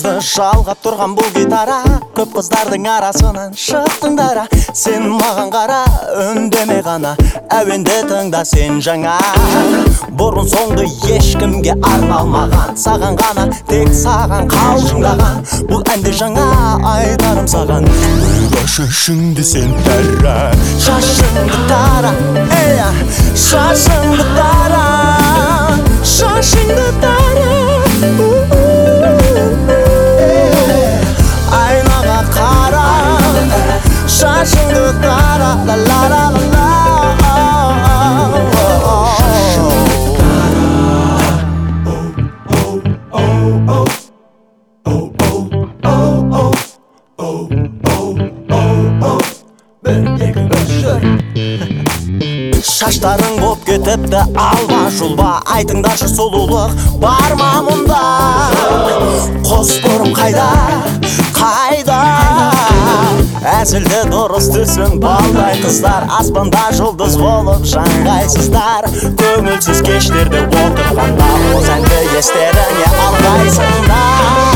ырғақты жалғап тұрған бұл гитара. Көп қыздардың арасынан шықтыңдар, сен маған қара, үндеме ғана, әуенді тыңда сен жаңа. Бұрын соңды ешкімге арналмаған, саған ғана, тек саған қалжыңдаған. Бұл әнде жаңа айтарым саған, Гүлға шашыңды сен тара, шашыңды тара, шашыңды тара, шашыңды тара. Айнаға қара, шашыңды тара, ла-ла-ла-ла-ла. Шаштарың боп кетіпті алба жұлба, айтыңдаршы сұлулық бар ма мұнда? Қос бұрым қайда, қайда? Әзілді дұрыс түсін балдай қыздар, аспанда жұлдыз болып жаңғайсыздар. Көңілсіз кештерде отырғанда, осы әнді естеріңе алғайсыңдар.